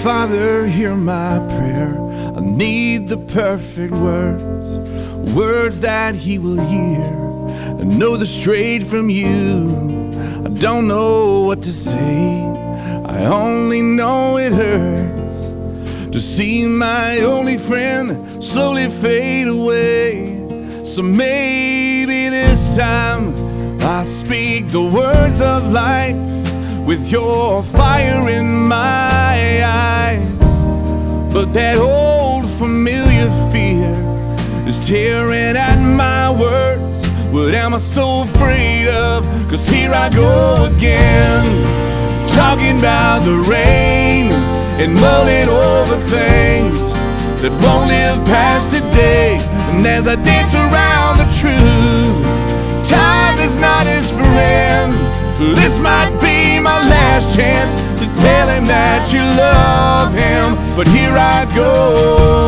Father, hear my prayer. I need the perfect words, words that he will hear and know they're straight from you. I don't know what to say, I only know it hurts to see my only friend slowly fade away. So maybe this time I'll speak the words of life with your fire in my eyes. But that old familiar fear is tearing at my words. What am I so afraid of? 'Cause here I go again, talking about the rain and mulling over things that won't live past today. And as I dance around the truth, time is not his friend. This might be my last chance to tell him that you love him. But here I go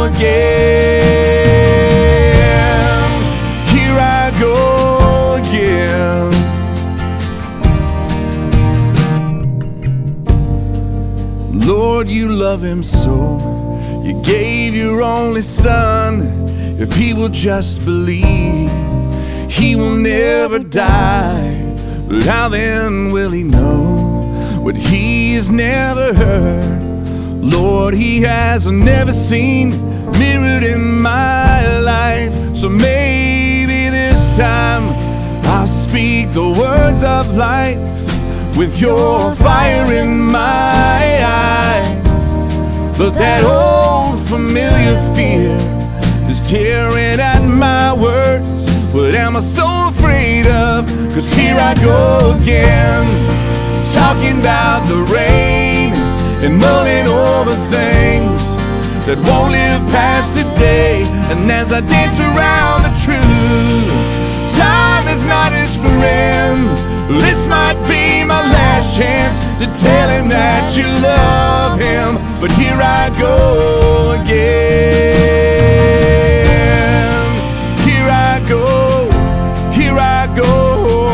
again, here I go again. Lord, you love him so, you gave your only son. If he will just believe, he will never die. But how then will he know what he has never heard? Lord, he has never seen mirrored in my life. So maybe this time I'll speak the words of life with your fire in my eyes. But that old familiar fear is tearing at my words. What am I so afraid of? 'Cause here I go again, talking about the rain and mulling over things that won't live past today. And as I dance around the truth, time is not his friend. This might be my last chance to tell him that you love him. But here I go again, here I go, here I go.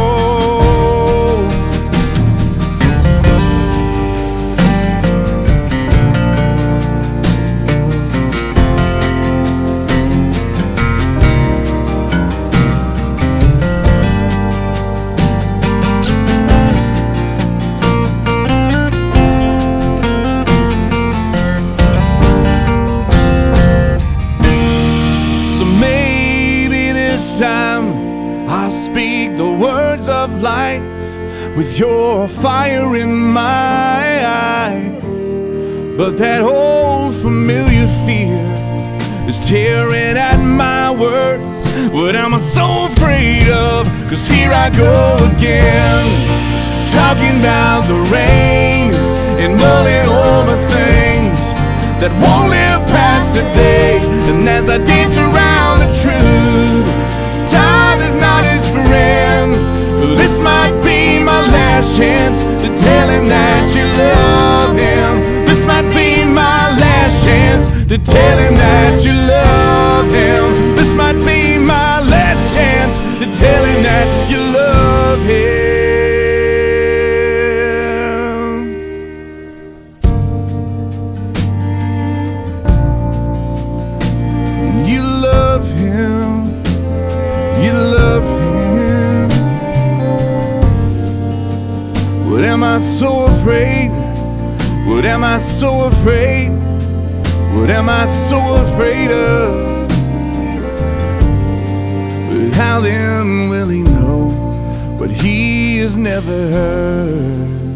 Time I'll speak the words of life with your fire in my eyes. But that old familiar fear is tearing at my words. What am I so afraid of? 'Cause here I go again, talking about the rain and mulling over things that won't live past today. And as I dance around the truth, time is not his friend. This might be my last chance to tell him that you love him. This might be my last chance to tell him that you love him. This might be my last chance to tell him that you love him. You love him. You love him. What am I so afraid? What am I so afraid? What am I so afraid of? But how then will he know what he has never heard?